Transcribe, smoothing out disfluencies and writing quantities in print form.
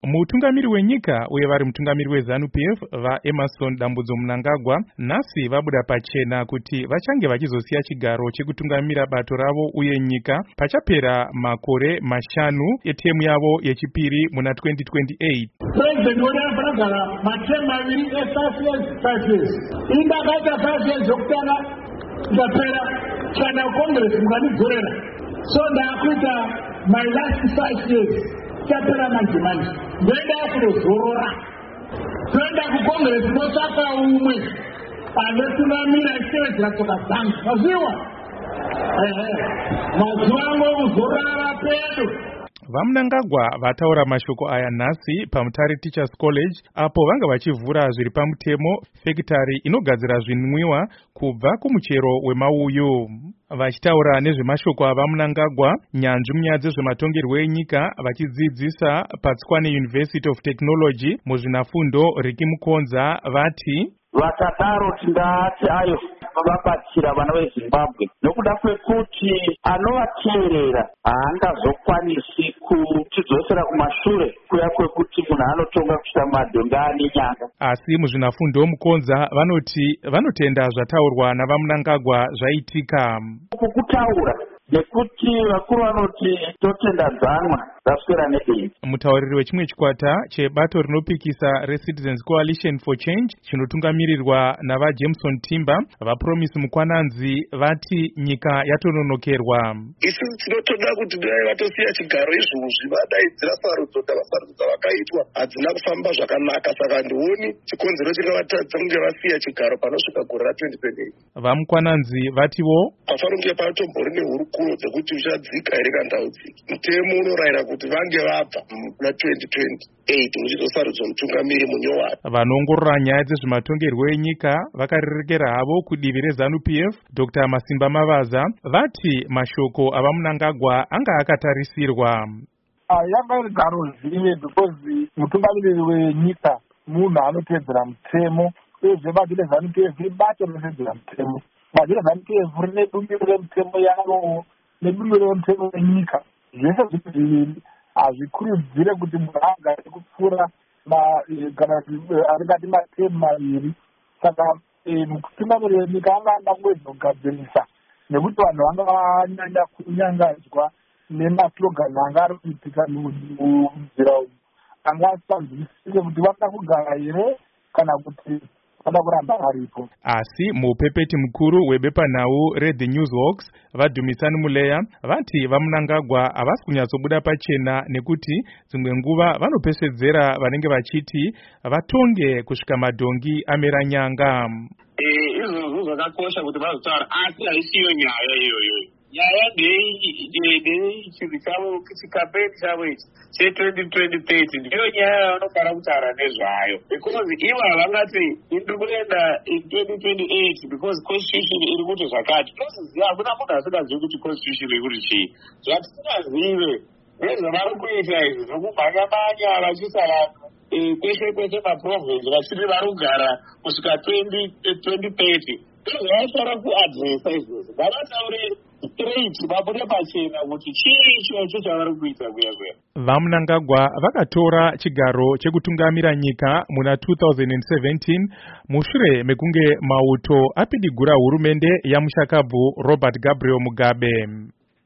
Mutungamiri wenyika uye vari mutungamiri weZANU-PF vaEmmerson Dambudzo Mnangagwa nhasi vabuda pachena kuti vachange vachizosiya chigaro chekutungamira bato ravo uye nyika pachapera makore mashanu etemu yavo yechipiri muna 2028. President wanofanira kugara matemu maviri e5 years. Inda akaita 5 years zvokutanga ikapera kana Congress mukandigorera. So ndakuita my last 5 years. Chapera manjimanje. Ndoenda kuzorora. Toenda kuCongress totsvaka umwe anotungamira ichitevedzera tsoka dzangu. Maziwa? Mazuva angu okuzorora pedo. VaMnangagwa vataura mashoko aya nhasi paMutare Teachers College apo vanga vachivhura zviri pamutemo fekitari inogadzira zvinwiwa kubva kumuchero wemauyu. Vachitaura nezvemashoko avaMnangagwa, nyanzvi munyaya dzezvematongerwo enyika vachidzidzisa paTswane University of Technology muzvinafundo Riki Mukonza vati vakadaro tindati ayo vabatsira vana veZimbabwe nokuda kwekuti anovateerera haangazokwanisi kutidzosera kumashure kuya kwekuti munhu anotonga kuita madhonga ane nyanga. Asi muzvinafundo Mukonza vanoti vanotenda zvataurwa navaMnangagwa zvaitika. Kukutaura nekuti vakuru vanoti totenda dzanwa dzaswera nedei. Mutauriri wechimwe chikwata chebato rinopikisa reCitizens Coalition for Change chinotungamirirwa navaJameson Timber vaPromise Mukwananzi vati nyika yatononokerwa. Isu tinotoda kuti dai vatosiya chigaro izvozvi vadaidzira sarudzo dzavakaitwa hadzina kufamba zvakanaka, saka ndioni chikonzero chikavatadza kunge vasiya chigaro panosvika gore ra2028. VaMukwananzi vatiwo pafanira kunge patombori nehurukuro dzekuti uchadzika here kana ndaudziki. Mutemo unorayira kuti vange vabva muna 2028 muchizosarudzwa mutungamiri munyowani. Vanoongorora nyaya dzezvematongerwo enyika vakarerekera havo kudivi reZANU-PF Dr. Masimba Mavaza vati mashoko avaMnangagwa anga akatarisirwa. Yanga iri garo zvive because mutungamiriri wenyika munhu anotedzera mutemo uyezve bato reZANU-PF ibato rinotedzera mutemo. Bato reZANU-PF rine bumbiro remutemo yavo nebumbiro remutemo wenyika. Zvese zviviri hazvikurudzire kuti munhu agare kupfuura kana aringati matemu maviri. Saka mutungamiri wenyika anga ada kugadzirisa nekuti vanhu vanga vanyanya kunyangadzwa nemaslogani anga ari kuitika munzira umu. Anga asinganzwisise kuti vanoda kugara here kana kuti vanoda kuramba varipo. Asi mupepeti mukuru webepanhau reThe Newsworks vaDumisani Muleya vati vaMnangagwa havasi kunyatsobuda pachena nekuti dzimwe nguva vanopesvedzera vanenge vachiti vatonge kusvika madhongi amera nyanga. Izvozvo zvakakosha kuti vazotaura, asi haisiyo nyaya iyoyo. Nyaya ndeichiri chavo chikapeni chavo ichi che2030 ndiyo nyaya yavanofara kutaura nezvayo, because ivo havangati ndiri kuenda in 2028 because constitution iri kuti zvakati. Tosiziva hakuna munhu asingazivi kuti constitution iri kuti chii. Zvatisingazive nezvavari kuita izvi zvokumhanya-manya vachiisa vanhu kwese maprovinsi vachiti vari kugara kusvika 2030. Ndozvavafanira kuadresa izvozvo. Ngavataure straight vabude pachena kuti chii ichocho chavari kuita kuya. VaMnangagwa vakatora chigaro chekutungamira nyika muna 2017 mushure mekunge mauto apidigura hurumende yamushakabvu Robert Gabriel Mugabe.